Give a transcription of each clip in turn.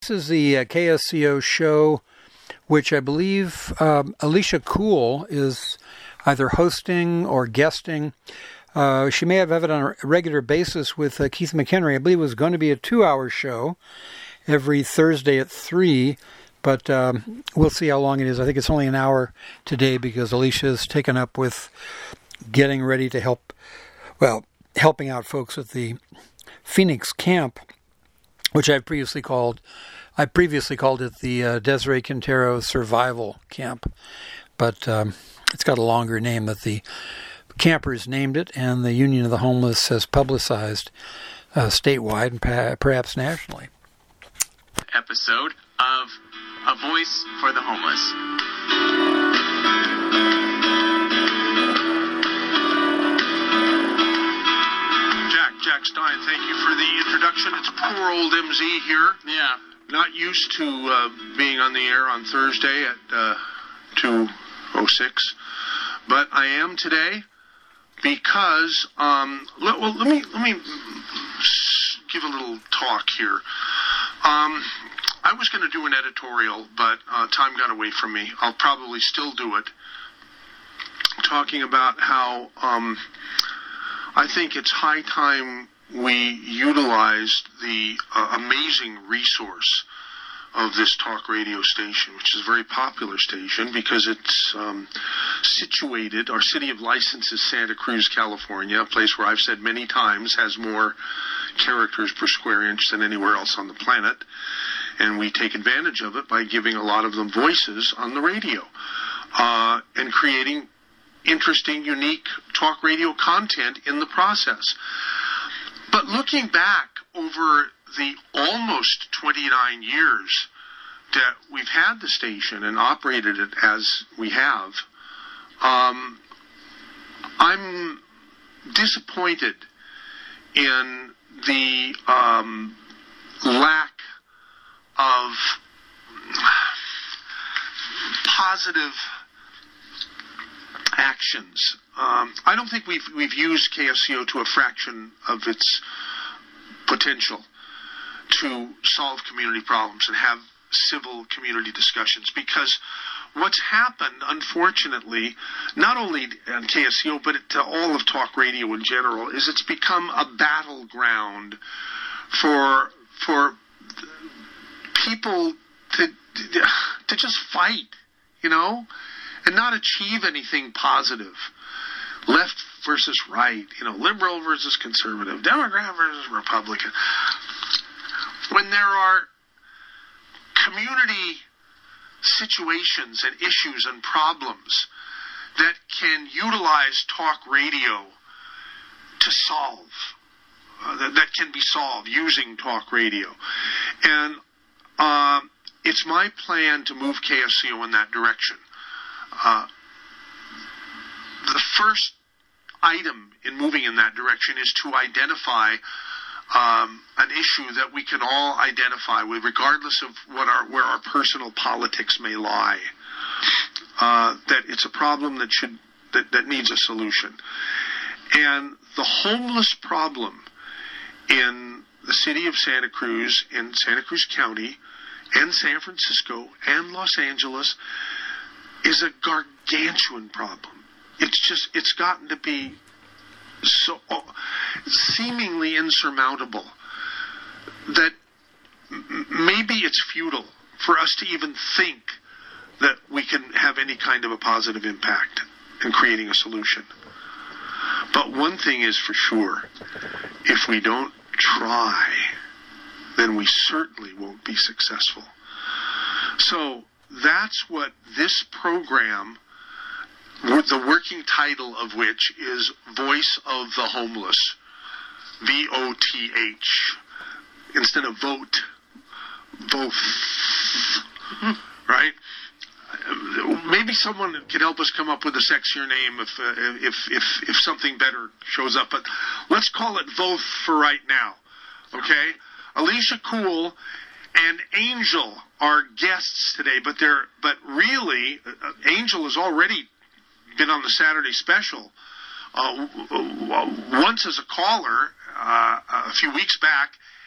This is the KSCO show, which I believe Alicia Kuhl is either hosting or guesting. She may have it on a regular basis with Keith McHenry. I believe it was going to be a 2-hour show every Thursday at 3, but we'll see how long it is. I think it's only an hour today because Alicia is taken up with getting ready to helping out folks at the Phoenix camp, which I've previously called it the Desiree Quintero Survival Camp, but it's got a longer name that the campers named it, and the Union of the Homeless has publicized statewide and perhaps nationally. Episode of A Voice for the Homeless. Jack Stein, thank you for the introduction. It's poor old MZ here. Yeah. Not used to being on the air on Thursday at 2:06, but I am today because let me give a little talk here. I was going to do an editorial, but time got away from me. I'll probably still do it, talking about how I think it's high time we utilized the amazing resource of this talk radio station, which is a very popular station because it's situated, our city of license is Santa Cruz, California, a place where I've said many times has more characters per square inch than anywhere else on the planet. And we take advantage of it by giving a lot of them voices on the radio and creating interesting, unique talk radio content in the process. But looking back over the almost 29 years that we've had the station and operated it as we have, I'm disappointed in the lack of positive actions. I don't think we've used KSCO to a fraction of its potential to solve community problems and have civil community discussions, because what's happened, unfortunately, not only on KSCO but to all of talk radio in general, is it's become a battleground for people to just fight, and not achieve anything positive. Left versus right, liberal versus conservative, Democrat versus Republican. When there are community situations and issues and problems that can utilize talk radio to solve, that can be solved using talk radio. And it's my plan to move KSCO in that direction. The first item in moving in that direction is to identify an issue that we can all identify with, regardless of where our personal politics may lie. That it's a problem that needs a solution. And the homeless problem in the city of Santa Cruz, in Santa Cruz County, and San Francisco, and Los Angeles, is a gargantuan problem. It's gotten to be so seemingly insurmountable that maybe it's futile for us to even think that we can have any kind of a positive impact in creating a solution. But one thing is for sure, if we don't try, then we certainly won't be successful. So that's what this program, the working title of which is Voice of the Homeless, VOTH, instead of vote, right? Maybe someone can help us come up with a sexier name if something better shows up, but let's call it VOTH for right now, okay? Alicia Kuhl and Angel are guests today, but really, Angel has already been on the Saturday special once as a caller a few weeks back,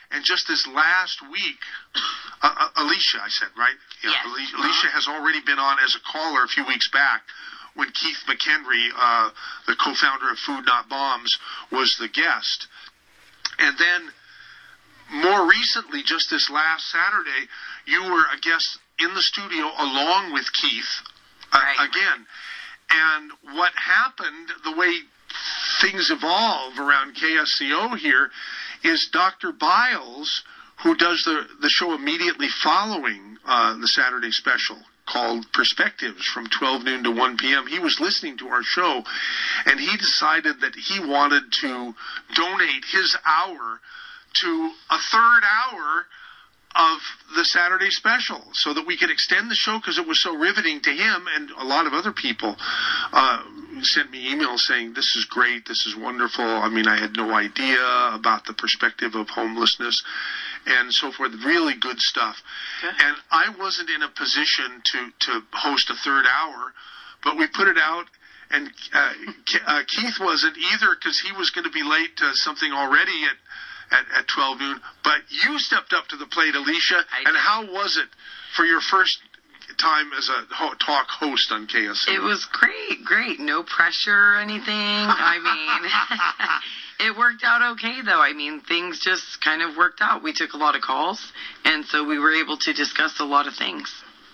And just this last week, Alicia, I said, right? Yeah, Yes. Alicia has already been on as a caller a few weeks back when Keith McHenry, the co-founder of Food Not Bombs, was the guest. And then more recently, just this last Saturday, you were a guest in the studio along with Keith again. And what happened, the way things evolve around KSCO here, is Dr. Biles, who does the show immediately following the Saturday special called Perspectives from 12 noon to 1 p.m. He was listening to our show, and he decided that he wanted to donate his hour to a third hour of the Saturday special so that we could extend the show because it was so riveting to him, and a lot of other people sent me emails saying, this is great, this is wonderful. I mean, I had no idea about the perspective of homelessness and so forth. Really good stuff. Okay. And I wasn't in a position to host a third hour, but we put it out, and Keith wasn't either because he was going to be late to something already at 12 noon, but you stepped up to the plate, Alicia, and how was it for your first time as a talk host on KSC? It was great. No pressure or anything. I mean, it worked out okay, though. I mean, things just kind of worked out. We took a lot of calls, and so we were able to discuss a lot of things.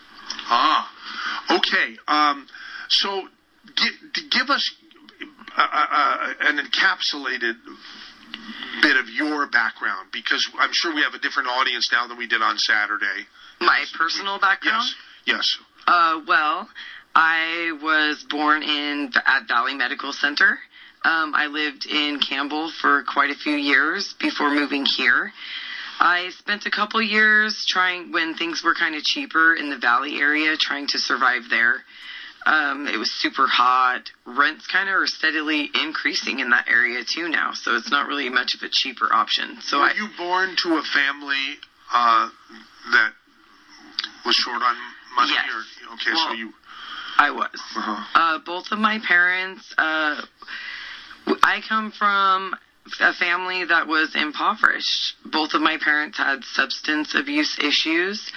Okay. So give us an encapsulated bit of your background, because I'm sure we have a different audience now than we did on Saturday. My personal background? Yes. Well, I was born at Valley Medical Center. I lived in Campbell for quite a few years before moving here. I spent a couple years when things were kind of cheaper in the Valley area, trying to survive there. It was super hot. Rents kind of are steadily increasing in that area too now, so it's not really much of a cheaper option. So were you born to a family that was short on money? Yes. Okay, well, so you... I was. Both of my parents, I come from a family that was impoverished. Both of my parents had substance abuse issues.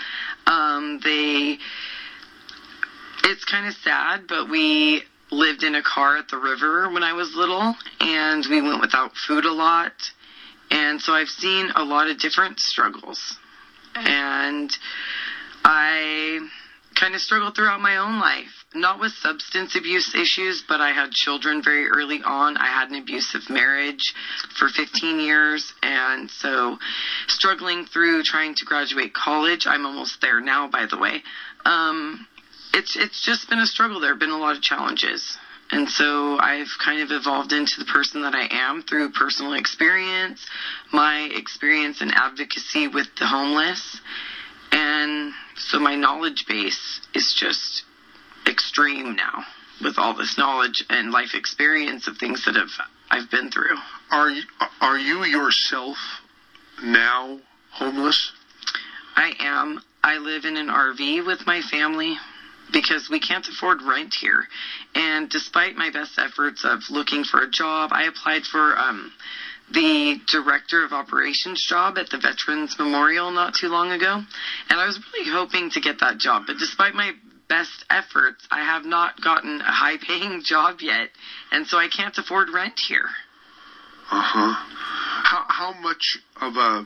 It's kind of sad, but we lived in a car at the river when I was little, and we went without food a lot. And so I've seen a lot of different struggles. And I kind of struggled throughout my own life. Not with substance abuse issues, but I had children very early on. I had an abusive marriage for 15 years, and so struggling through trying to graduate college. I'm almost there now, by the way. It's just been a struggle. There have been a lot of challenges. And so I've kind of evolved into the person that I am through personal experience, my experience in advocacy with the homeless. And so my knowledge base is just extreme now with all this knowledge and life experience of things that I've been through. Are you yourself now homeless? I am. I live in an RV with my family, because we can't afford rent here. And despite my best efforts of looking for a job, I applied for the Director of Operations job at the Veterans Memorial not too long ago. And I was really hoping to get that job. But despite my best efforts, I have not gotten a high-paying job yet. And so I can't afford rent here. How much of a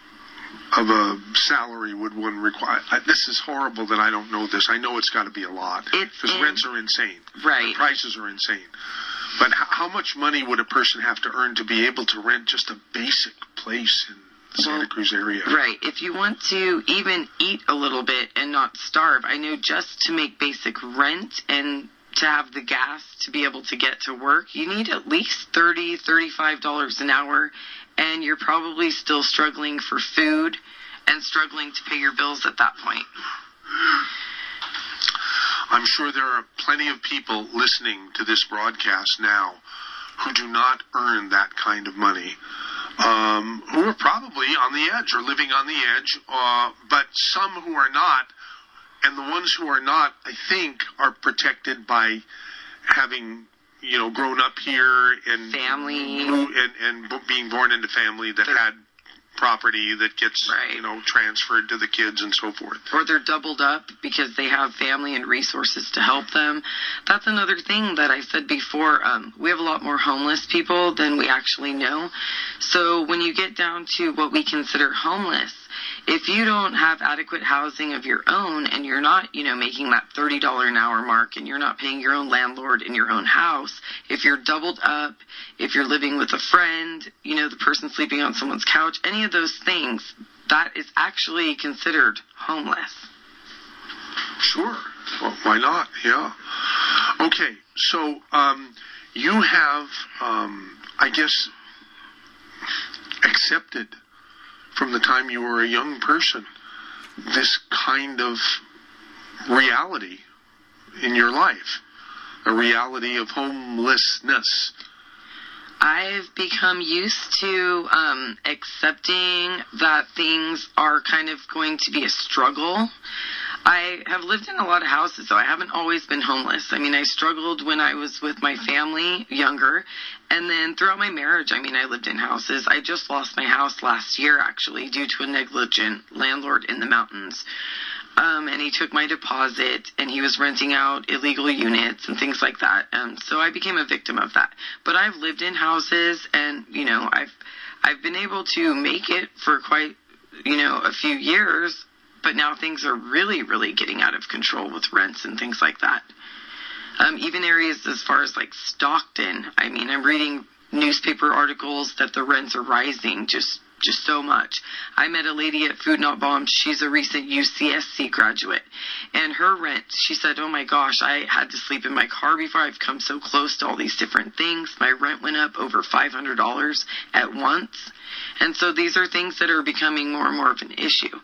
salary would one require? This is horrible that I don't know this. I know it's got to be a lot because rents are insane. Right. The prices are insane. But how much money would a person have to earn to be able to rent just a basic place in the Santa Cruz area? Right. If you want to even eat a little bit and not starve, I know just to make basic rent and to have the gas to be able to get to work, you need at least $30, $35 an hour. And you're probably still struggling for food and struggling to pay your bills at that point. I'm sure there are plenty of people listening to this broadcast now who do not earn that kind of money, who are probably on the edge or living on the edge, but some who are not. And the ones who are not, I think, are protected by having grown up here and family and being born into family that had property that gets, Right. transferred to the kids and so forth. Or they're doubled up because they have family and resources to help them. That's another thing that I said before. We have a lot more homeless people than we actually know. So when you get down to what we consider homeless, if you don't have adequate housing of your own and you're not, making that $30 an hour mark and you're not paying your own landlord in your own house, if you're doubled up, if you're living with a friend, the person sleeping on someone's couch, any of those things, that is actually considered homeless. Sure. Well, why not? Yeah. Okay. So, you have, I guess, accepted from the time you were a young person this kind of reality in your life, a reality of homelessness. I've become used to accepting that things are kind of going to be a struggle. I have lived in a lot of houses, so I haven't always been homeless. I mean, I struggled when I was with my family, younger, and then throughout my marriage, I lived in houses. I just lost my house last year, actually, due to a negligent landlord in the mountains. And he took my deposit, and he was renting out illegal units and things like that. So I became a victim of that. But I've lived in houses, and, I've been able to make it for quite, a few years. But now things are really, really getting out of control with rents and things like that. Even areas as far as like Stockton. I'm reading newspaper articles that the rents are rising just so much. I met a lady at Food Not Bombs. She's a recent UCSC graduate. And her rent, she said, oh my gosh, I had to sleep in my car before. I've come so close to all these different things. My rent went up over $500 at once. And so these are things that are becoming more and more of an issue.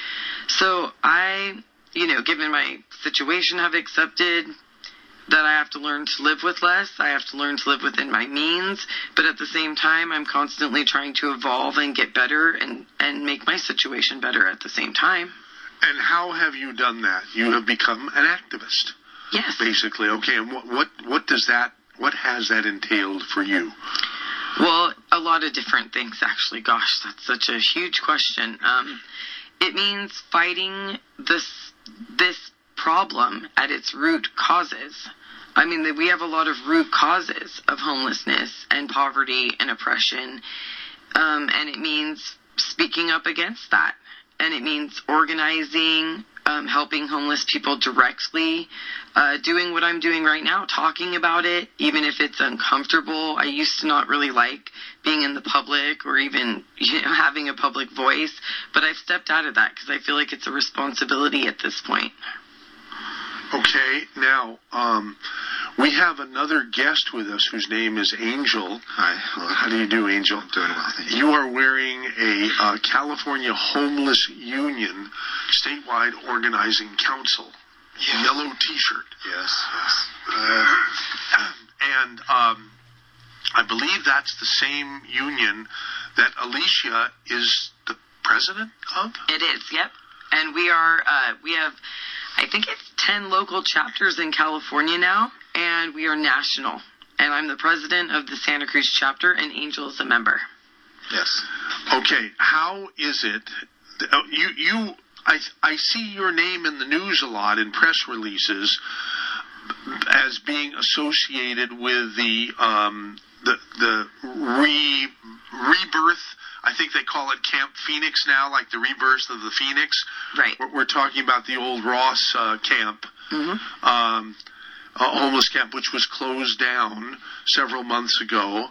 So I, given my situation, have accepted that I have to learn to live with less. I have to learn to live within my means. But at the same time, I'm constantly trying to evolve and get better and make my situation better at the same time. And how have you done that? You have become an activist. Yes. Basically. Okay. And what has that entailed for you? Well, a lot of different things, actually. Gosh, that's such a huge question. It means fighting this problem at its root causes. We have a lot of root causes of homelessness and poverty and oppression, and it means speaking up against that. And it means organizing, helping homeless people directly, doing what I'm doing right now, talking about it, even if it's uncomfortable. I used to not really like being in the public or even having a public voice, but I've stepped out of that because I feel like it's a responsibility at this point. Okay, now, we have another guest with us whose name is Angel. Hi. Hello. How do you do, Angel? I'm doing well, thank you. You are wearing a California Homeless Union statewide organizing council yellow T-shirt. Yes. And I believe that's the same union that Alicia is the president of? It is, yep. And we have, I think it's 10 local chapters in California now, and we are national. And I'm the president of the Santa Cruz chapter, and Angel is a member. Yes. Okay, how is it? I see your name in the news a lot in press releases as being associated with the rebirth. I think they call it Camp Phoenix now, like the rebirth of the Phoenix. Right. We're talking about the old Ross camp, homeless camp, which was closed down several months ago.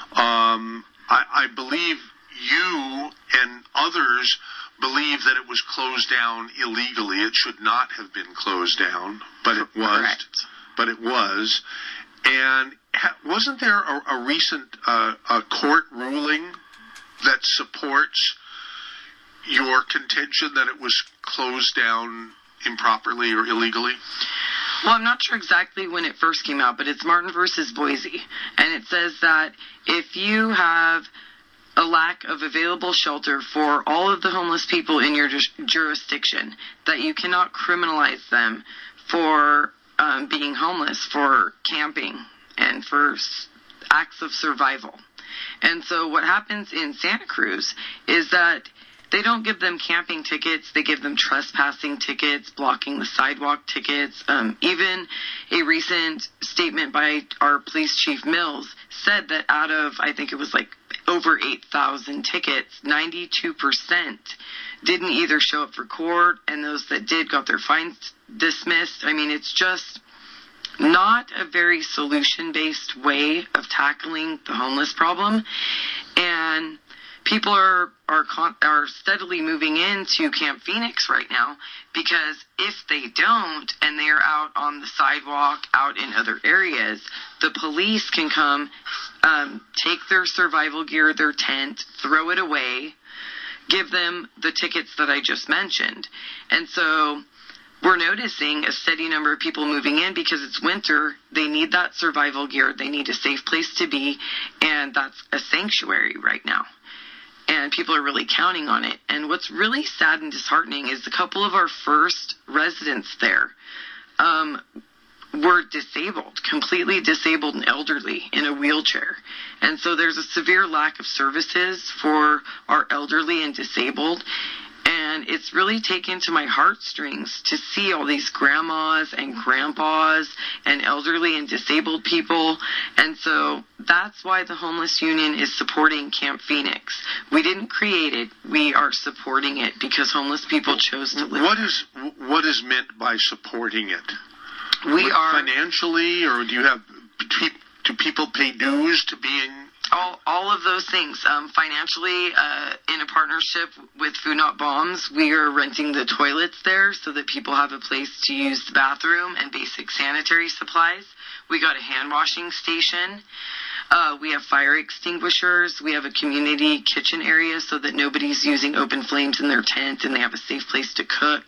I believe you and others believe that it was closed down illegally. It should not have been closed down, but it was. Correct. But it was. And wasn't there a recent court ruling that supports your contention that it was closed down improperly or illegally? Well, I'm not sure exactly when it first came out, but it's Martin versus Boise. And it says that if you have a lack of available shelter for all of the homeless people in your jurisdiction, that you cannot criminalize them for being homeless, for camping, and for acts of survival. And so what happens in Santa Cruz is that they don't give them camping tickets. They give them trespassing tickets, blocking the sidewalk tickets. Even a recent statement by our police chief Mills said that out of, I think it was like over 8,000 tickets, 92% didn't either show up for court, and those that did got their fines dismissed. I mean, it's just not a very solution-based way of tackling the homeless problem. And people are steadily moving into Camp Phoenix right now, because if they don't and they are out on the sidewalk, out in other areas, the police can come, take their survival gear, their tent, throw it away, give them the tickets that I just mentioned. And so we're noticing a steady number of people moving in because it's winter. They need that survival gear. They need a safe place to be, and that's a sanctuary right now. And people are really counting on it. And what's really sad and disheartening is a couple of our first residents there were disabled, completely disabled and elderly in a wheelchair. And so there's a severe lack of services for our elderly and disabled. And it's really taken to my heartstrings to see all these grandmas and grandpas and elderly and disabled people. And so that's why the Homeless Union is supporting Camp Phoenix. We didn't create it. We are supporting it because homeless people chose to live there. What is meant by supporting it? We are financially, or do people pay dues to be in? All of those things. Financially, in a partnership with Food Not Bombs, we are renting the toilets there so that people have a place to use the bathroom and basic sanitary supplies. We got a hand washing station. We have fire extinguishers. We have a community kitchen area so that nobody's using open flames in their tent and they have a safe place to cook.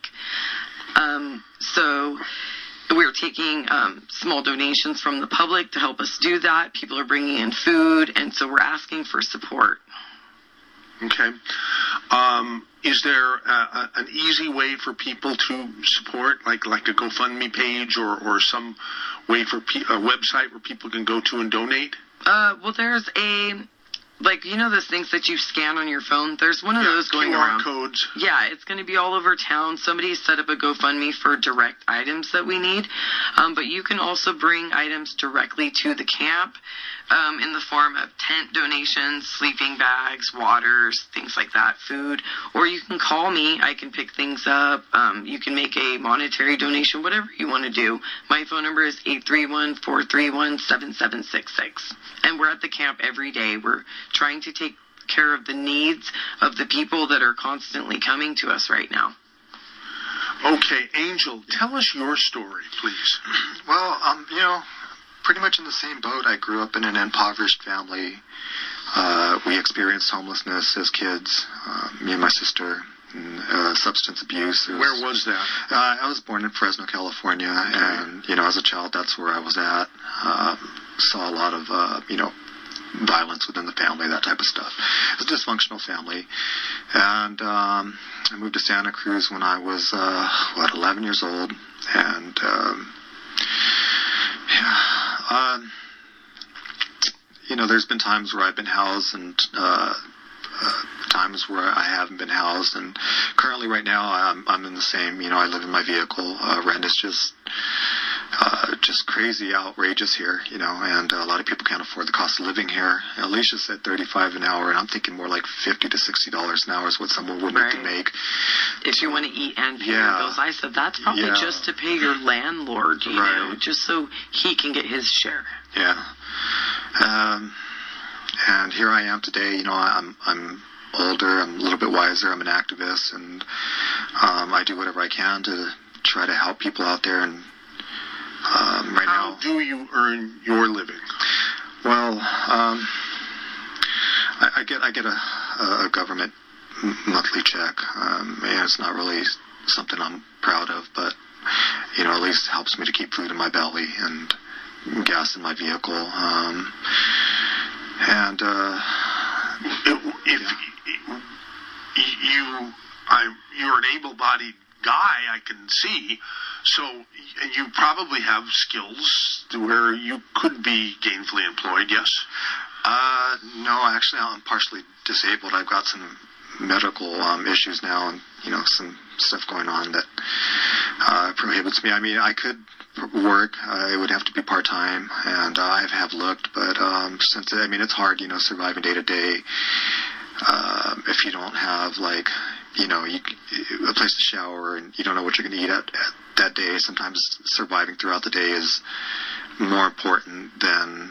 So we're taking small donations from the public to help us do that. People are bringing in food, and so we're asking for support. Okay. Is there an easy way for people to support, like a GoFundMe page or some way for a website where people can go to and donate? Well, there's those things that you scan on your phone? There's one of those going QR around. codes. Yeah, it's going to be all over town. Somebody set up a GoFundMe for direct items that we need. But you can also bring items directly to the camp in the form of tent donations, sleeping bags, waters, things like that, food. Or you can call me. I can pick things up. You can make a monetary donation, whatever you want to do. My phone number is 831-431-7766. And we're at the camp every day. We're trying to take care of the needs of the people that are constantly coming to us right now. Okay, Angel, tell us your story, please. Well, pretty much in the same boat. I grew up in an impoverished family. We experienced homelessness as kids, me and my sister, and, substance abuse. Where was that? I was born in Fresno, California, and, as a child, that's where I was at. Saw a lot of, violence within the family, that type of stuff. It was a dysfunctional family. And I moved to Santa Cruz when I was, 11 years old. And, there's been times where I've been housed and times where I haven't been housed. And currently right now I'm in the same, I live in my vehicle. Rent is just crazy, outrageous here, and a lot of people can't afford the cost of living here. Alicia said $35 an hour, and I'm thinking more like $50 to $60 an hour is what someone would need to make. If you want to eat and pay your bills, I said that's probably just to pay your landlord, you know, just so he can get his share. Yeah. And here I am today. I'm older. I'm a little bit wiser. I'm an activist, and I do whatever I can to try to help people out there. And right now, how do you earn your living? Well, I get a government monthly check. And it's not really something I'm proud of, but at least helps me to keep food in my belly and gas in my vehicle. You're an able-bodied guy, I can see. So, and you probably have skills to where you could be gainfully employed, yes? No, actually, I'm partially disabled. I've got some medical issues now, and some stuff going on that prohibits me. I mean, I could work. It would have to be part-time, and I have looked, but since it's hard, surviving day to day. If you don't have a place to shower and you don't know what you're going to eat at that day, sometimes surviving throughout the day is more important than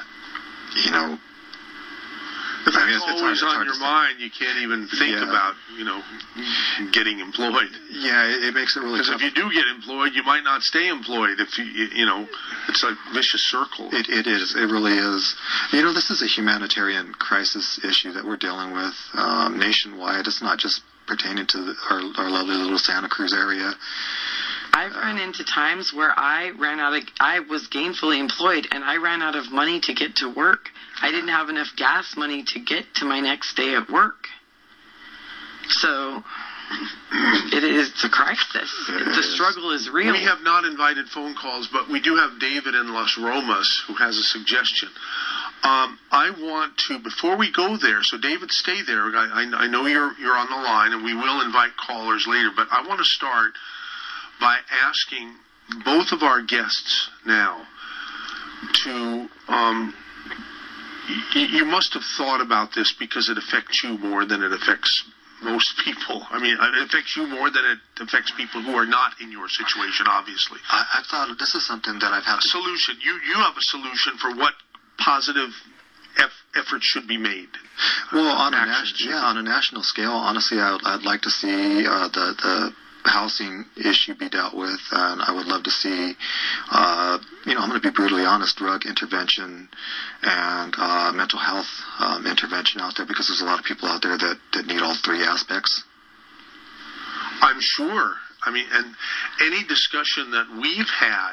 If it's always on your mind, you can't even think about, getting employed. Yeah, it makes it really tough. Because if you do get employed, you might not stay employed. If it's a vicious circle. It is. It really is. This is a humanitarian crisis issue that we're dealing with nationwide. It's not just pertaining to our lovely little Santa Cruz area. I've run into times where I was gainfully employed and I ran out of money to get to work. I didn't have enough gas money to get to my next day at work. So it's a crisis. The struggle is real. We have not invited phone calls, but we do have David in Las Romas who has a suggestion. I want to, before we go there, so David, stay there. I know you're on the line, and we will invite callers later, but I want to start by asking both of our guests now to, you must have thought about this because it affects you more than it affects most people. I mean, it affects you more than it affects people who are not in your situation, obviously. I've thought this is something that I've had a solution. You have a solution for what positive efforts should be made. Well, on a national scale, honestly, I'd like to see the housing issue be dealt with, and I would love to see, I'm going to be brutally honest, drug intervention and mental health intervention out there, because there's a lot of people out there that need all three aspects. I'm sure. I mean, and any discussion that we've had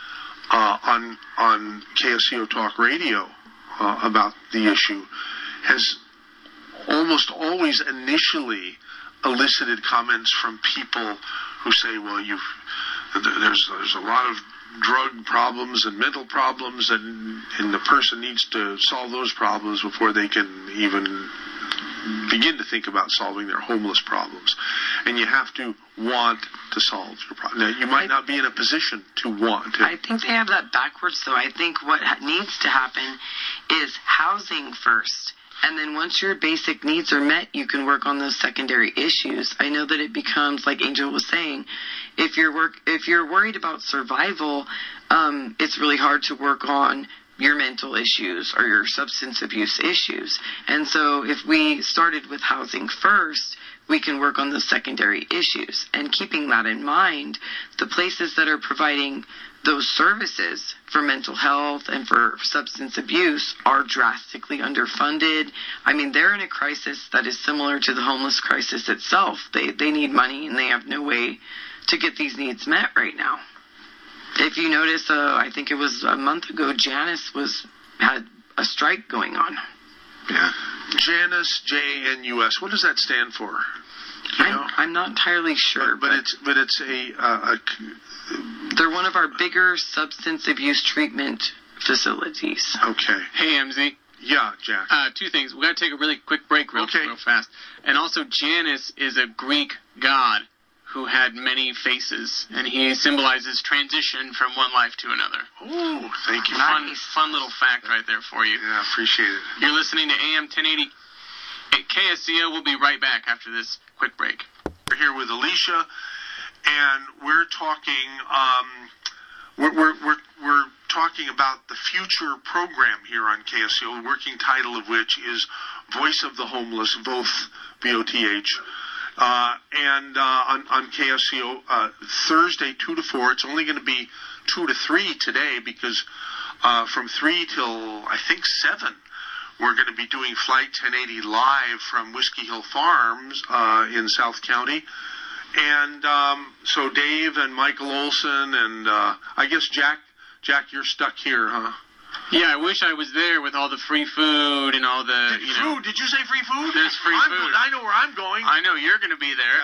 on KSCO Talk Radio about the issue has almost always initially elicited comments from people who say, well, there's a lot of drug problems and mental problems, and the person needs to solve those problems before they can even begin to think about solving their homeless problems. And you have to want to solve your problem. Now, you might not be in a position to want to. I think they have that backwards, though. I think what needs to happen is housing first. And then once your basic needs are met, you can work on those secondary issues. I know that it becomes, like Angel was saying, if you're worried about survival, it's really hard to work on your mental issues or your substance abuse issues. And so if we started with housing first, we can work on the secondary issues. And keeping that in mind, the places that are providing those services for mental health and for substance abuse are drastically underfunded. I mean, they're in a crisis that is similar to the homeless crisis itself. They need money, and they have no way to get these needs met right now. If you notice, I think it was a month ago, Janus had a strike going on. Yeah. Janus, Janus. What does that stand for? I'm not entirely sure, but it's a they're one of our bigger substance abuse treatment facilities. Okay. Hey, MZ. Yeah, Jack. Two things. We got to take a really quick break real fast. And also, Janus is a Greek god who had many faces, and he symbolizes transition from one life to another. Oh, thank you. Fun little fact right there for you. Yeah, appreciate it. You're listening to AM 1080 at KSCO. We'll be right back after this quick break. We're here with Alicia, and we're talking. We're talking about the future program here on KSCO. The working title of which is Voice of the Homeless, VOTH. And on KSCO Thursday 2 to 4. It's only going to be 2 to 3 today because from 3 till I think 7 we're going to be doing Flight 1080 live from Whiskey Hill Farms in South County. And so Dave and Michael Olson and I guess Jack, you're stuck here, huh? Yeah, I wish I was there with all the free food and all the, Food? Did you say free food? There's free food. Good. I know where I'm going. I know you're going to be there. Yeah.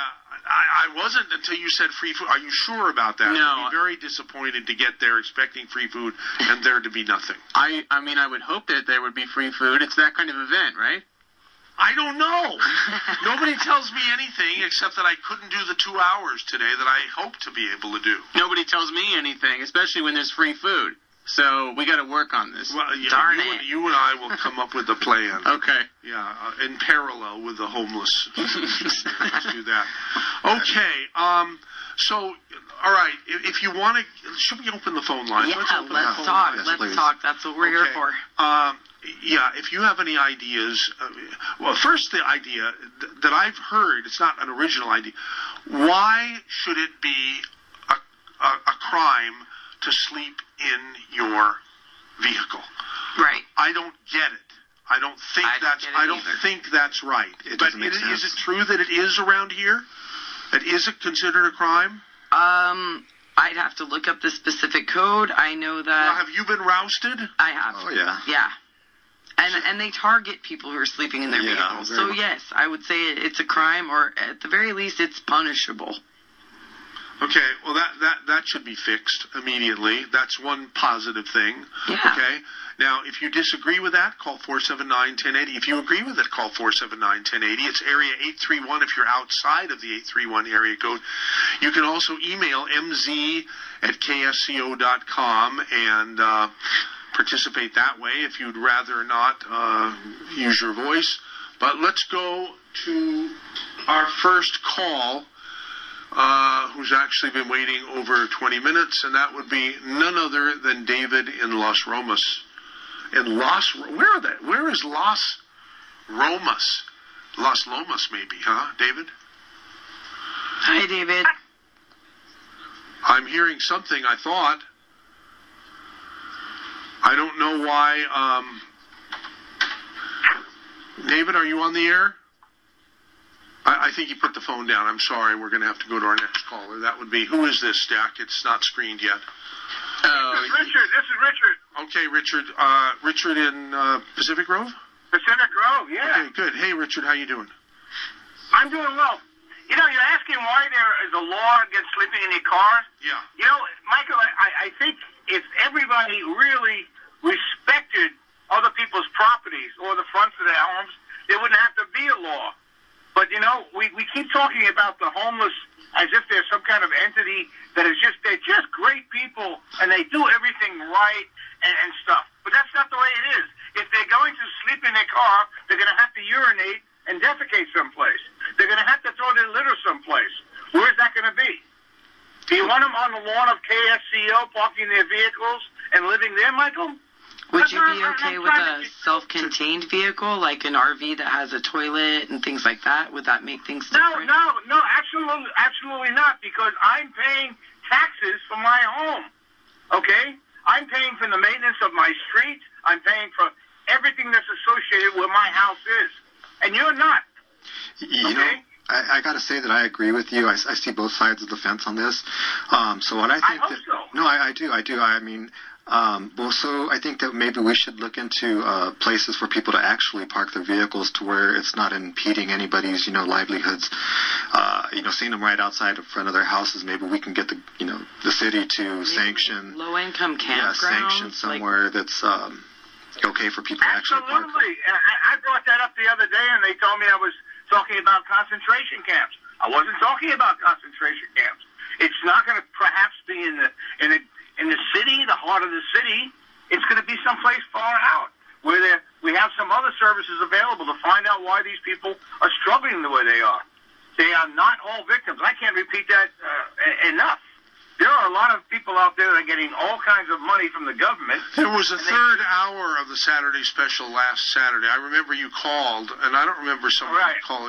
I wasn't until you said free food. Are you sure about that? No. I'd be very disappointed to get there expecting free food and there to be nothing. I mean, I would hope that there would be free food. It's that kind of event, right? I don't know. Nobody tells me anything except that I couldn't do the 2 hours today that I hope to be able to do. Nobody tells me anything, especially when there's free food. So we got to work on this. Well, yeah, Darn it. You and I will come up with a plan. Okay. Yeah, in parallel with the homeless. Let's do that. Okay. So, all right. If you want to, should we open the phone line? Yeah, let's talk. Yes, Let's please. talk. That's what we're here for. Yeah, if you have any ideas, well, first the idea that I've heard, it's not an original idea. Why should it be a crime to sleep in your vehicle? Right. I don't get it. I don't think that's right. It but doesn't make sense. Is it true that it is around here? That is it considered a crime? I'd have to look up the specific code. I know that. Well, have you been rousted? I have. Oh, yeah. Yeah. And they target people who are sleeping in their vehicles. very So much. yes, I would say it's a crime, or at the very least, it's punishable. Okay, well that should be fixed immediately. That's one positive thing. Yeah. Okay. Now, if you disagree with that, call 479-1080. If you agree with it, call 479-1080. It's area 831 if you're outside of the 831 area code. You can also email mz@ksco.com and participate that way if you'd rather not use your voice. But let's go to our first call. Who's actually been waiting over 20 minutes, and that would be none other than David in Las Lomas. Where is Las Lomas? Las Lomas, maybe, huh, David? Hi, David. I'm hearing something, I thought. I don't know why. David, are you on the air? I think you put the phone down. I'm sorry. We're going to have to go to our next caller. That would be, who is this, Stack? It's not screened yet. Richard. This is Richard. Okay, Richard. Richard in Pacific Grove? Pacific Grove, yeah. Okay, good. Hey, Richard, how you doing? I'm doing well. You know, you're asking why there is a law against sleeping in your car. Yeah. You know, Michael, I think if everybody really respected other people's properties or the fronts of their homes, there wouldn't have to be a law. But, you know, we keep talking about the homeless as if they're some kind of entity that is they're just great people and they do everything right and stuff. But that's not the way it is. If they're going to sleep in their car, they're going to have to urinate and defecate someplace. They're going to have to throw their litter someplace. Where's that going to be? Do you want them on the lawn of KSCO parking their vehicles and living there, Michael? Would you be okay with a self-contained vehicle, like an RV that has a toilet and things like that? Would that make things different? No, absolutely not, because I'm paying taxes for my home, okay? I'm paying for the maintenance of my street. I'm paying for everything that's associated with my house is, and you're not. You know, I got to say that I agree with you. I see both sides of the fence on this. So what I think I hope so. No, I do. I mean, also, I think that maybe we should look into places for people to actually park their vehicles to where it's not impeding anybody's, livelihoods. Seeing them right outside in front of their houses, maybe we can get the city to sanction low-income campgrounds. Sanction somewhere that's okay for people to actually park. Absolutely. And I brought that up the other day, and they told me I was talking about concentration camps. I wasn't talking about concentration camps. It's not going to perhaps be in the city, the heart of the city. It's going to be someplace far out where we have some other services available to find out why these people are struggling the way they are. They are not all victims. I can't repeat that enough. There are a lot of people out there that are getting all kinds of money from the government. There was a third hour of the Saturday special last Saturday. I remember you called, and I don't remember someone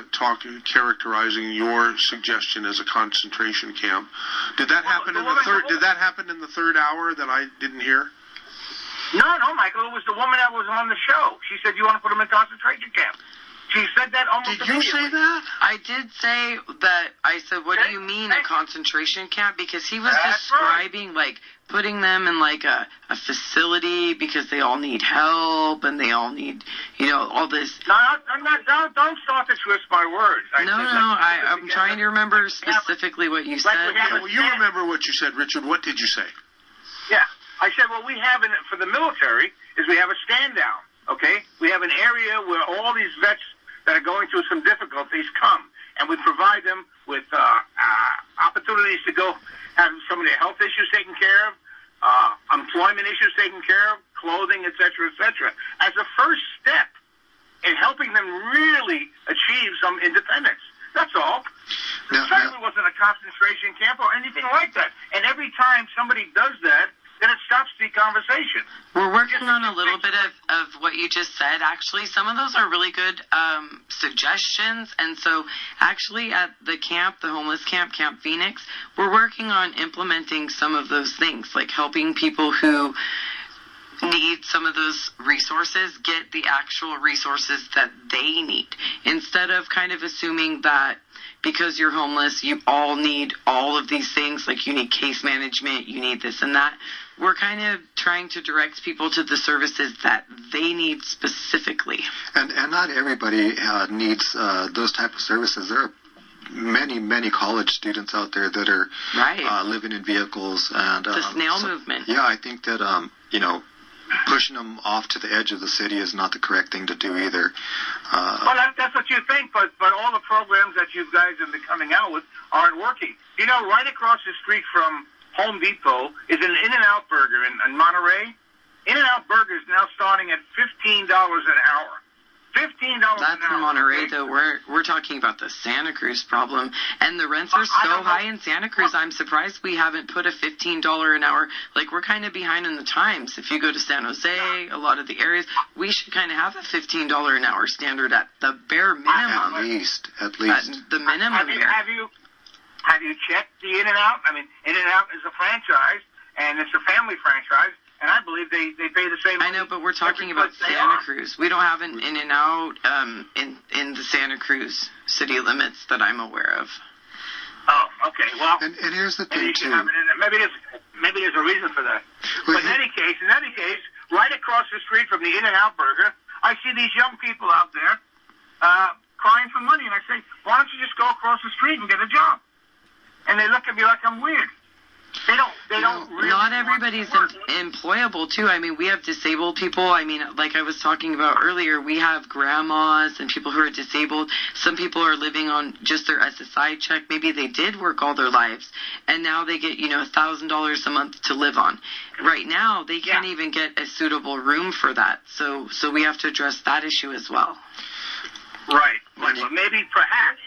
characterizing your suggestion as a concentration camp. Did that happen in the third? Did that happen in the third hour that I didn't hear? No, Michael. It was the woman that was on the show. She said, "You want to put them in concentration camp?" She said that almost Did you say that? I did say that. I said, what do you mean a concentration camp? Because he was describing, like, putting them in, like, a facility because they all need help and they all need, all this. No, don't start to twist my words. I'm trying to remember specifically what you said. You remember what you said, Richard. What did you say? Yeah. I said, well, we have, for the military, we have a stand-down, okay? We have an area where all these vets that are going through some difficulties come, and we provide them with opportunities to go have some of their health issues taken care of, employment issues taken care of, clothing, et cetera, as a first step in helping them really achieve some independence. That's all. It certainly wasn't a concentration camp or anything like that. And every time somebody does that, then it stops the conversation. We're working on a little bit of what you just said. Actually, some of those are really good suggestions. And so actually at the camp, the homeless camp, Camp Phoenix, we're working on implementing some of those things, like helping people who need some of those resources get the actual resources that they need, instead of kind of assuming that because you're homeless, you all need all of these things, like you need case management, you need this and that. We're kind of trying to direct people to the services that they need specifically. And not everybody needs those type of services. There are many college students out there that are living in vehicles. And the snail movement. Yeah, I think that, pushing them off to the edge of the city is not the correct thing to do either. Well, that's what you think, but all the programs that you guys have been coming out with aren't working. Right across the street from Home Depot is an In-N-Out Burger in Monterey. In-N-Out Burger is now starting at $15 an hour. $15 an hour. That's in Monterey, though. We're talking about the Santa Cruz problem, and the rents are so high in Santa Cruz. I'm surprised we haven't put a $15 an hour. Like, we're kind of behind in the times. If you go to San Jose, a lot of the areas, we should kind of have a $15 an hour standard at the bare minimum. At least. At the minimum. Have you checked the In-N-Out? I mean, In-N-Out is a franchise, and it's a family franchise. And I believe they pay the same. I know, but we're talking about Santa Cruz. We don't have an In-N-Out in the Santa Cruz city limits that I'm aware of. Oh, okay. Well, and here's the thing too. Maybe there's a reason for that. But in any case, right across the street from the In-N-Out Burger, I see these young people out there crying for money, and I say, why don't you just go across the street and get a job? And they look at me like I'm weird. They don't really. Not everybody's employable, too. I mean, we have disabled people. I mean, like I was talking about earlier, we have grandmas and people who are disabled. Some people are living on just their SSI check. Maybe they did work all their lives, and now they get, $1,000 a month to live on. Right now, they can't even get a suitable room for that. So we have to address that issue as well. Right. But maybe, perhaps,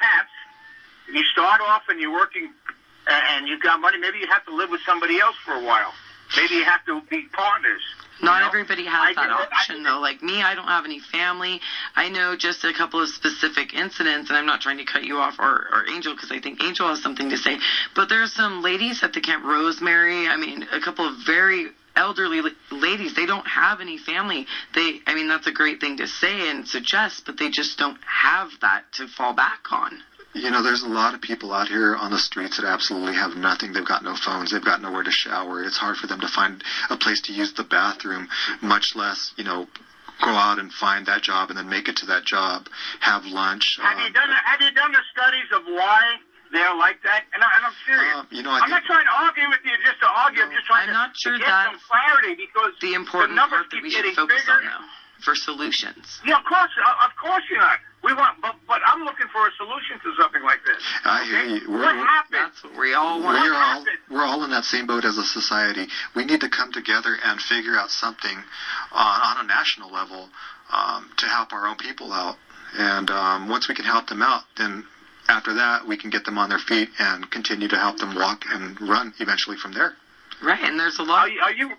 if you start off and you're working and you've got money, maybe you have to live with somebody else for a while. Maybe you have to be partners. Not everybody has that option, though. Like me, I don't have any family. I know just a couple of specific incidents, and I'm not trying to cut you off or Angel, because I think Angel has something to say. But there's some ladies at the Camp Rosemary. I mean, a couple of very elderly ladies. They don't have any family. That's a great thing to say and suggest, but they just don't have that to fall back on. There's a lot of people out here on the streets that absolutely have nothing. They've got no phones. They've got nowhere to shower. It's hard for them to find a place to use the bathroom, much less, go out and find that job and then make it to that job, have lunch. Have you done the studies of why they're like that? And I'm serious. I'm not trying to argue with you just to argue. I'm just trying to get some clarity, because the important part that we should focus on, though, for solutions. Yeah, of course you're not. But I'm looking for a solution to something like this. I hear you. What happened? That's what we all want. We're all in that same boat as a society. We need to come together and figure out something on a national level to help our own people out. And once we can help them out, then after that we can get them on their feet and continue to help them walk and run eventually from there. Right, and there's a lot.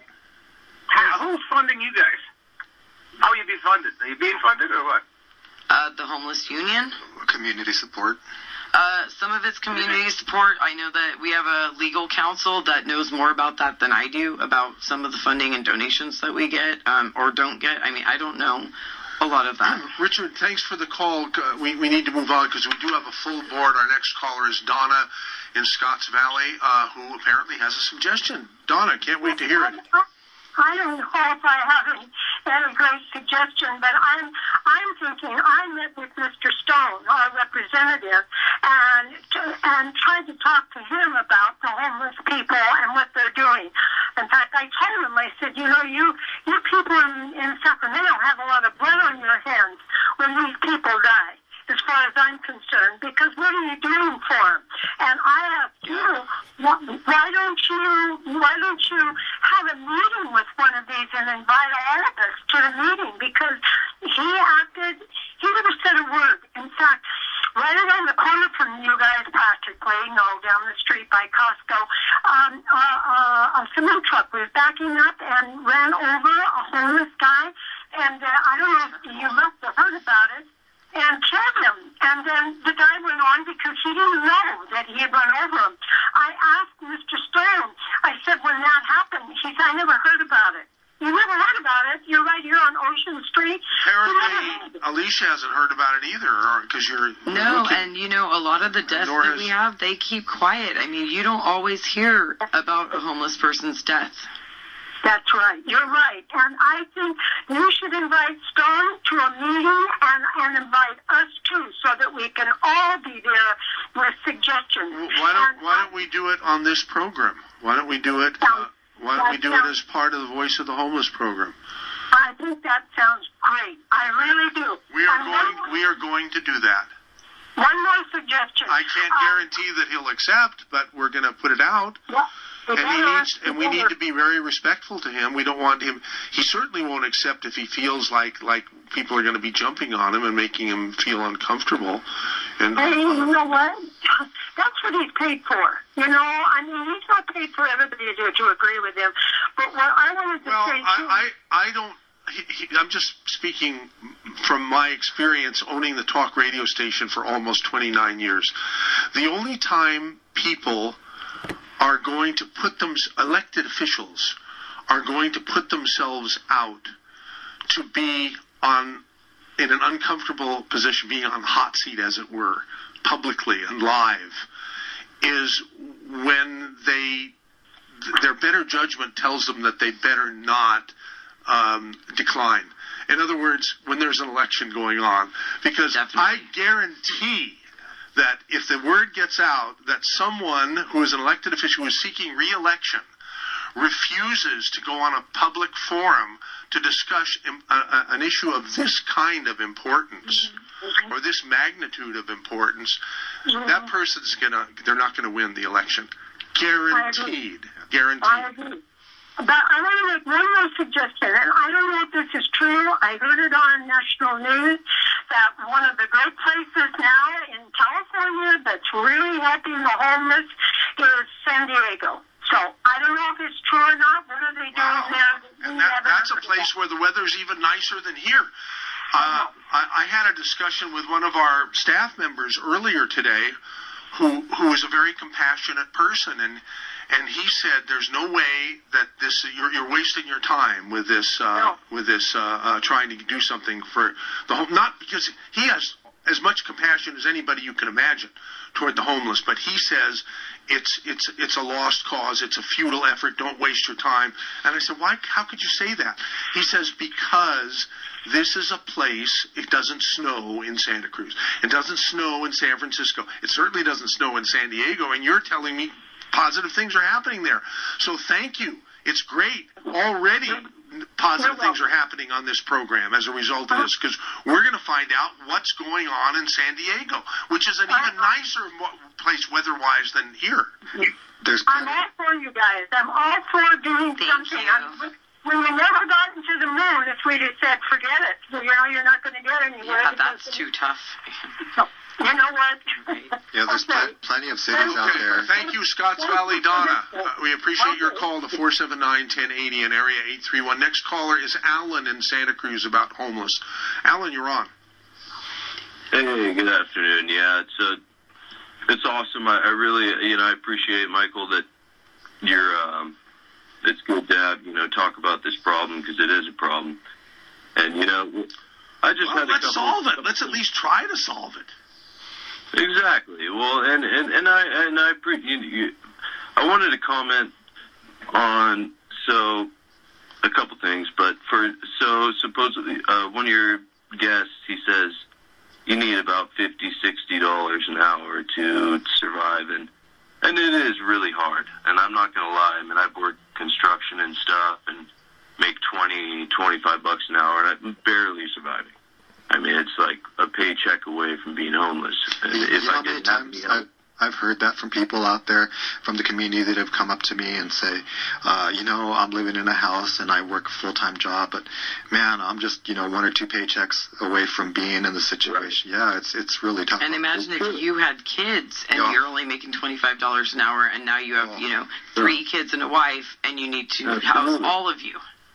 Who's funding you guys? How will you be funded? Are you being funded or what? The Homeless Union. Community support. Some of it's community support. I know that we have a legal counsel that knows more about that than I do, about some of the funding and donations that we get or don't get. I mean, I don't know a lot of that. Richard, thanks for the call. We need to move on because we do have a full board. Our next caller is Donna in Scotts Valley, who apparently has a suggestion. Donna, can't wait to hear it. I don't know if I have any great suggestion, but I'm thinking I met with Mr. Stone, our representative, and tried to talk to him about the homeless people and what they're doing. In fact, I told him, I said, you people in Sacramento have a lot of blood on your hands when these people die, as far as I'm concerned, because what are you doing for them? And I asked you, why don't you have a meeting with one of these and invite all of us to the meeting? Because he never said a word. In fact, right around the corner from you guys, practically, down the street by Costco, a cement truck was backing up and ran over a homeless guy, and I don't know if you must have heard about it, and killed him. And then the guy went on because he didn't know that he had run over him. I asked Mr. Stone, I said, when that happened, he said, I never heard about it. You never heard about it? You're right here on Ocean Street. Apparently, Alicia hasn't heard about it either, because you're... No, and a lot of the deaths that we have, they keep quiet. I mean, you don't always hear about a homeless person's death. That's right. You're right. And I think you should invite Stone to a meeting and invite us too, so that we can all be there with suggestions. Why don't we do it on this program? Why don't we do it? Why don't we do it as part of the Voice of the Homeless program? I think that sounds great. I really do. We are going to do that. One more suggestion. I can't guarantee that he'll accept, but we're going to put it out. Yeah. And we need to be very respectful to him. We don't want him. He certainly won't accept if he feels like people are going to be jumping on him and making him feel uncomfortable. And you know what? That's what he's paid for. He's not paid for everybody to agree with him. But what I wanted to say I don't. I'm just speaking from my experience owning the talk radio station for almost 29 years. The only time people are going to elected officials are going to put themselves out to be in an uncomfortable position, being on the hot seat, as it were, publicly and live, is when their better judgment tells them that they better not decline. In other words, when there's an election going on, because definitely. I guarantee that if the word gets out that someone who is an elected official who is seeking re-election refuses to go on a public forum to discuss an issue of this kind of importance or this magnitude of importance, that person's they're not going to win the election. Guaranteed. I agree. But I want to make one more suggestion, and I don't know if this is true. I heard it on national news that one of the great places now in California that's really helping the homeless is San Diego. So I don't know if it's true or not. What are they doing there? And that's a place where the weather's even nicer than here. I had a discussion with one of our staff members earlier today who is a very compassionate person, and he said there's no way that you're wasting your time with this trying to do something for the home. Not because he has as much compassion as anybody you can imagine toward the homeless, but he says it's a lost cause, it's a futile effort, don't waste your time. And I said, why? How could you say that? He says, because this is a place, it doesn't snow in Santa Cruz. It doesn't snow in San Francisco. It certainly doesn't snow in San Diego, and you're telling me positive things are happening there. So thank you. It's great. Already positive things are happening on this program as a result of this, because we're going to find out what's going on in San Diego, which is an even nicer place weather-wise than here. I'm all for you guys. I'm all for doing something. When we never got into the moon, if we just said, forget it. You're not going to get anywhere. Yeah, that's too tough. You know what? Yeah, there's plenty of cities out there. Thank you, Scotts Valley, Donna. We appreciate your call to 479-1080 in area 831. Next caller is Alan in Santa Cruz about homeless. Alan, you're on. Hey, good afternoon. Yeah, it's awesome. I really, I appreciate, Michael, that you're. It's good to have talk about this problem, because it is a problem, and I just had a let's couple solve it. Let's at least try to solve it. Exactly. Well, I wanted to comment on a couple things, but supposedly one of your guests, he says you need about $50-$60 an hour to survive, and it is really hard. And I'm not gonna lie. I mean, I've worked construction and stuff, and make $20-$25 an hour, and I'm barely surviving. I mean, it's like a paycheck away from being homeless. And how many times I've heard that from people out there from the community that have come up to me and say, I'm living in a house and I work a full-time job, but man, I'm just, 1 or 2 paychecks away from being in the situation. Right. Yeah, it's really tough. And imagine if you had kids and you're only making $25 an hour, and now you have, 3 kids and a wife, and you need to house all of you.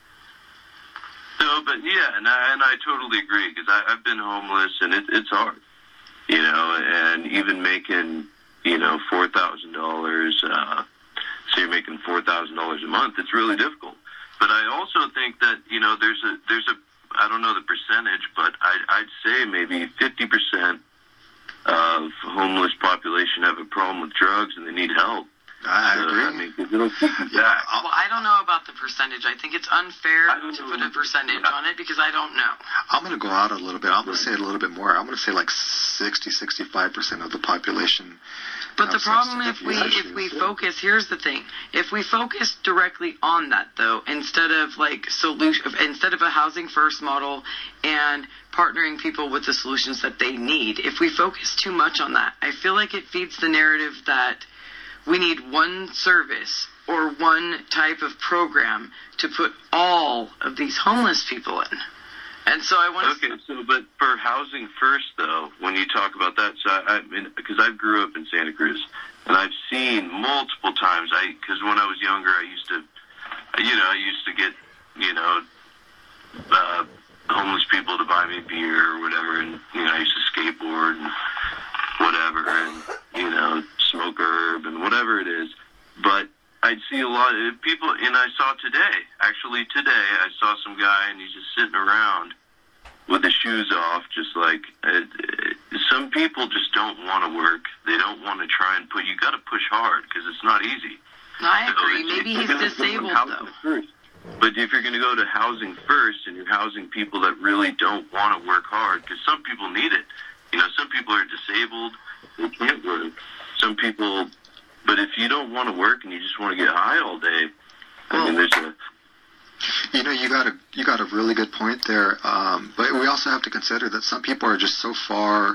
No, but yeah, and I totally agree, because I've been homeless, and it's hard, and even making, $4,000, so you're making $4,000 a month, it's really difficult. But I also think that, there's a I don't know the percentage, but I'd say maybe 50% of homeless population have a problem with drugs and they need help. I agree. Well, I don't know about the percentage. I think it's unfair to put a percentage on it because I don't know. I'm going to go out a little bit. I'm going to say it a little bit more. I'm going to say like 65% of the population. But the problem, if we focus, here's the thing: if we focus directly on that, though, instead of a housing first model and partnering people with the solutions that they need, if we focus too much on that, I feel like it feeds the narrative that we need one service or one type of program to put all of these homeless people in. And so I want to... Okay, but for housing first, though, when you talk about that, because I grew up in Santa Cruz, and I've seen multiple times, because when I was younger, I used to get, homeless people to buy me beer or whatever, and, I used to skateboard and whatever, and, smoke herb and whatever it is. But I'd see a lot of people, and I saw today, I saw some guy, and he's just sitting around with his shoes off, just like, some people just don't want to work. They don't want to try and you got to push hard, because it's not easy. I agree. Maybe he's disabled, though. First. But if you're going to go to housing first, and you're housing people that really don't want to work hard, because some people need it. Some people are disabled, they can't work. Some people, but if you don't want to work and you just want to get high all day, there's a... You got a really good point there, but we also have to consider that some people are just so far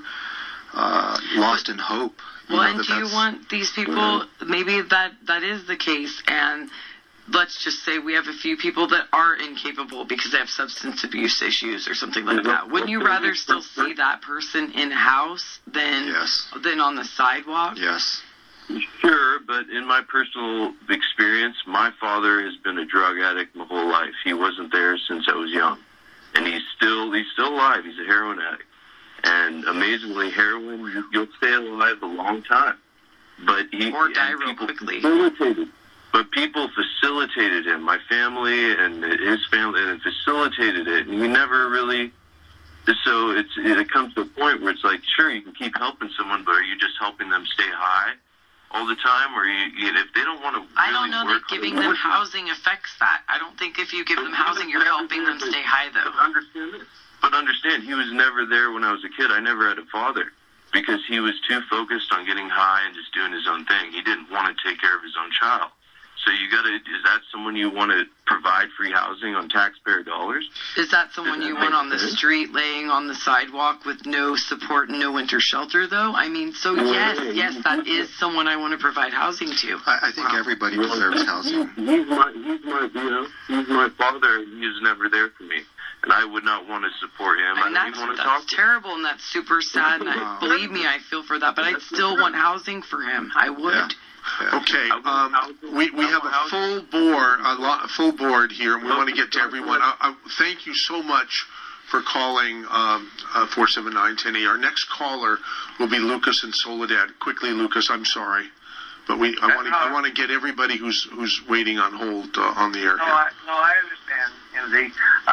lost in hope. And do you want these people, maybe that is the case, and let's just say we have a few people that are incapable because they have substance abuse issues or something like that. Wouldn't you rather still see that person in-house than on the sidewalk? Yes. Sure, but in my personal experience, my father has been a drug addict my whole life. He wasn't there since I was young. And he's still alive. He's a heroin addict. And amazingly, heroin, you'll stay alive a long time. Or die real quickly. But people facilitated him, my family and his family, and facilitated it. And we never really... So it comes to a point where it's like, sure, you can keep helping someone, but are you just helping them stay high all the time? Or if they don't want to I don't know that giving them housing affects that. I don't think if you give them housing, you're helping them stay high, though. But understand, he was never there when I was a kid. I never had a father because he was too focused on getting high and just doing his own thing. He didn't want to take care of his own child. So is that someone you want to provide free housing on taxpayer dollars? Is that someone you want on the street, laying on the sidewalk with no support and no winter shelter, though? Yes, that is someone I want to provide housing to. I think everybody deserves housing. He's my father. He was never there for me. And I would not want to support him. And that's terrible, and that's super sad, and believe me, I feel for that, but I'd still want housing for him. I would. Yeah. Okay, we have a full board here, and we want to get to everyone. Thank you so much for calling 479-1080. Our next caller will be Lucas in Soledad. Quickly, Lucas, I'm sorry, but I want to get everybody who's waiting on hold on the air. I understand. Lindsay.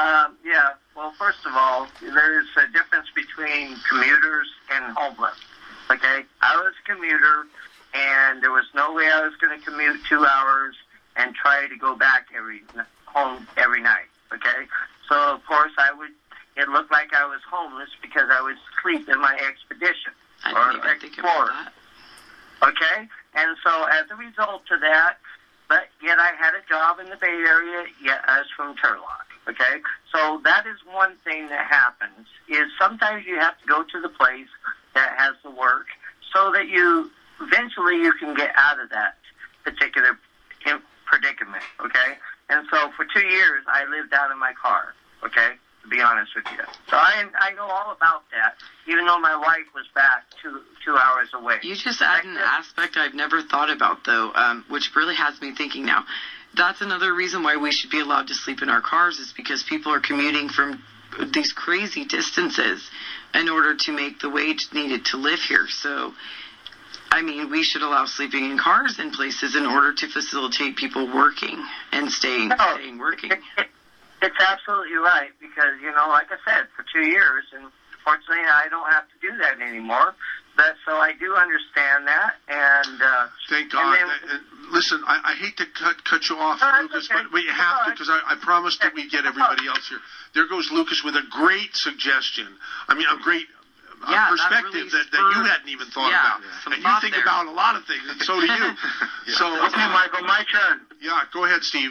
Well, first of all, there's a difference between commuters and homeless. Okay? I was a commuter, and there was no way I was going to commute 2 hours and try to go back home every night. Okay? So, of course, it looked like I was homeless because I would sleep in my expedition. I didn't even think about that. Okay? And so as a result of that, but yet I had a job in the Bay Area, yet I was from Turlock. Okay? So that is one thing that happens, is sometimes you have to go to the place that has the work so that eventually you can get out of that particular predicament. Okay? And so for 2 years, I lived out of my car. Okay? To be honest with you. So I know all about that, even though my wife was back two hours away. You just add an aspect I've never thought about, though, which really has me thinking now. That's another reason why we should be allowed to sleep in our cars, is because people are commuting from these crazy distances in order to make the wage needed to live here. So, I mean, we should allow sleeping in cars in places in order to facilitate people working and staying working. It's absolutely right, because, like I said, for 2 years, and fortunately I don't have to do that anymore. But so I do understand that, and thank God. And listen, I hate to cut you off, Lucas, okay. But you have to, because I promised that we'd get everybody else here. There goes Lucas with a great suggestion. I mean, a great perspective that you hadn't even thought about. And you think about a lot of things, and so do you. So, okay, Michael, my turn. Yeah, go ahead, Steve.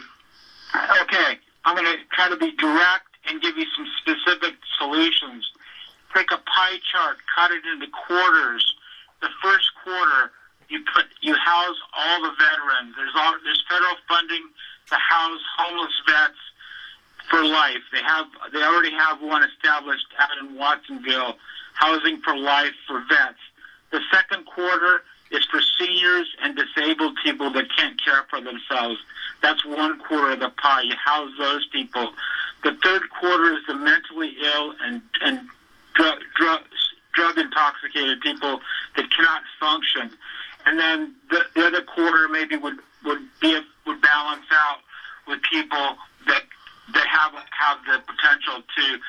Okay. I'm going to try to be direct and give you some specific solutions. Take a pie chart, cut it into quarters. The first quarter, you house all the veterans. There's federal funding to house homeless vets for life. They already have one established out in Watsonville, Housing for Life for vets. The second quarter is for seniors and disabled people that can't care for themselves. That's 1/4 of the pie. You house those people. The third quarter is the mentally ill and drug intoxicated people that cannot function. And then the other quarter maybe would balance out with people that have the potential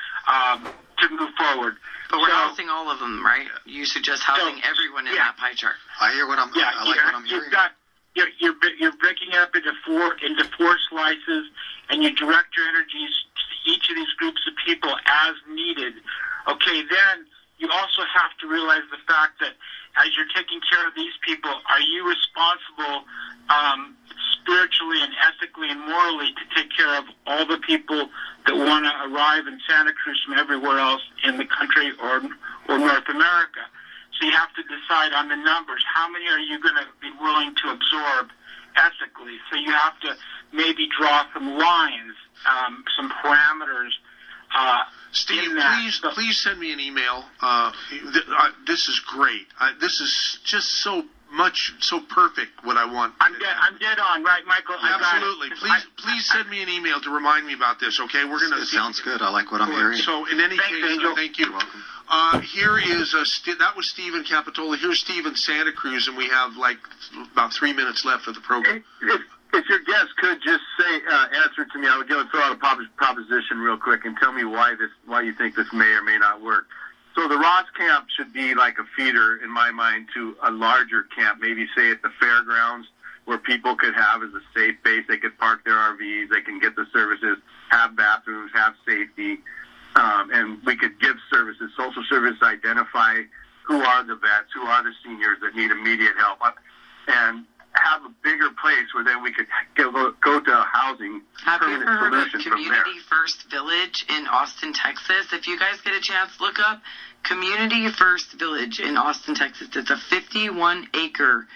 to move forward. But we're housing all of them, right? You suggest housing everyone in that pie chart. I hear what I'm. I like what I'm hearing. You're breaking it up into four slices, and you direct your energies to each of these groups of people as needed. Okay, then you also have to realize the fact that as you're taking care of these people, are you responsible spiritually and ethically and morally to take care of all the people that want to arrive in Santa Cruz from everywhere else in the country or North America? So you have to decide on the numbers. How many are you going to be willing to absorb ethically? So you have to maybe draw some lines, some parameters. Steve, please send me an email. This is great. This is just so perfect what I want. I'm dead on, right, Michael? Absolutely. Please send me an email to remind me about this, okay? We're going to. It sounds good. I like what I'm hearing. So in any case, thank you. You're welcome. Here is that was Steve in Capitola. Here's Steve in Santa Cruz, and we have about 3 minutes left of the program. If your guest could just answer to me, I would throw out a proposition real quick and tell me why you think this may or may not work. So the Ross camp should be like a feeder, in my mind, to a larger camp, maybe say at the fairgrounds, where people could have as a safe base. They could park their RVs, they can get the services, have bathrooms, have safety, and we could give services, social services, identify who are the vets, who are the seniors that need immediate help, and have a bigger place where then we could go to housing. Have you ever heard of Community First Village in Austin, Texas? If you guys get a chance, look up Community First Village in Austin, Texas. It's a 51-acre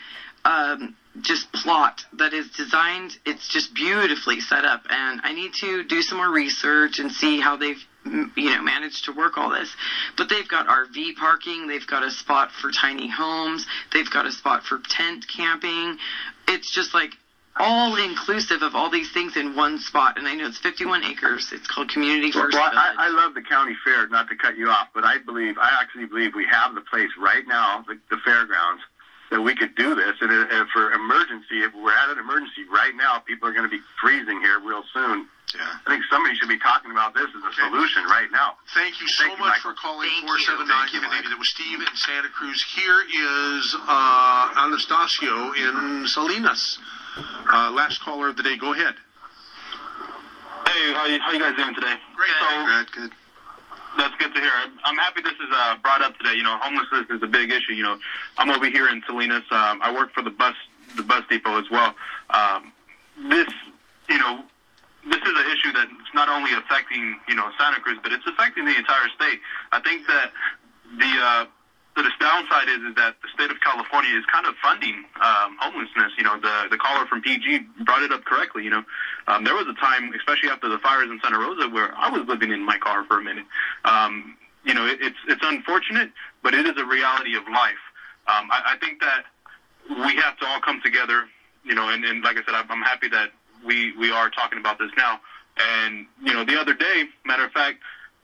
just plot that is designed. It's just beautifully set up, and I need to do some more research and see how they've managed to work all this. But they've got RV parking, they've got a spot for tiny homes, they've got a spot for tent camping. It's just like all inclusive of all these things in one spot. And I know it's 51 acres. It's called Community First Village. I love the county fair, not to cut you off, but I actually believe we have the place right now, the fairgrounds, that we could do this. And for emergency, if we're at an emergency right now, people are going to be freezing here real soon. Yeah. I think somebody should be talking about this as a solution right now. Thank you so much for calling 479-1080. That was Steve in Santa Cruz. Here is Anastasio in Salinas. Last caller of the day. Go ahead. Hey, how you guys doing today? Great. Good. That's good to hear. I'm happy this is brought up today. Homelessness is a big issue. I'm over here in Salinas. I work for the bus depot as well. This is an issue that's not only affecting, Santa Cruz, but it's affecting the entire state. I think that the downside is that the state of California is kind of funding homelessness. The caller from PG brought it up correctly. There was a time, especially after the fires in Santa Rosa, where I was living in my car for a minute. It's unfortunate, but it is a reality of life. I think that we have to all come together, and like I said, I'm happy that we are talking about this now. And, the other day, matter of fact,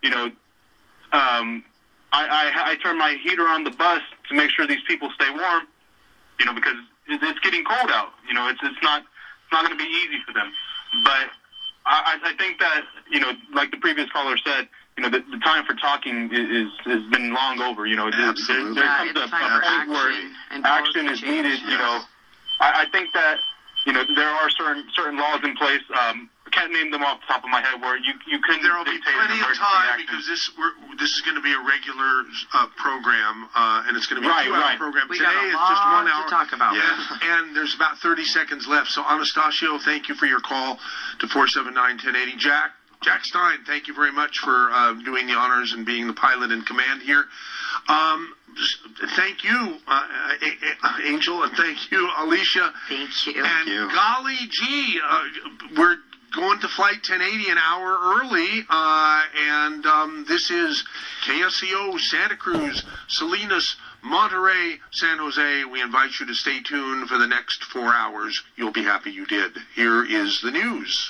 I turned my heater on the bus to make sure these people stay warm, because it's getting cold out. It's not going to be easy for them. But I think that, like the previous caller said, the time for talking has been long over. There comes a point where action is needed. I think that there are certain laws in place. I can't name them off the top of my head where you can. There will be plenty of time because this is going to be a regular program, and it's going to be a 2-hour program. We Today got a is lot just 1 hour to talk about. And there's about 30 seconds left. So Anastasio, thank you for your call to 479-1080. Jack Stein, thank you very much for doing the honors and being the pilot in command here. Thank you, Angel, and thank you, Alicia. Thank you. And golly gee, we're going to flight 1080 an hour early, and this is KSCO, Santa Cruz, Salinas, Monterey, San Jose. We invite you to stay tuned for the next 4 hours. You'll be happy you did. Here is the news.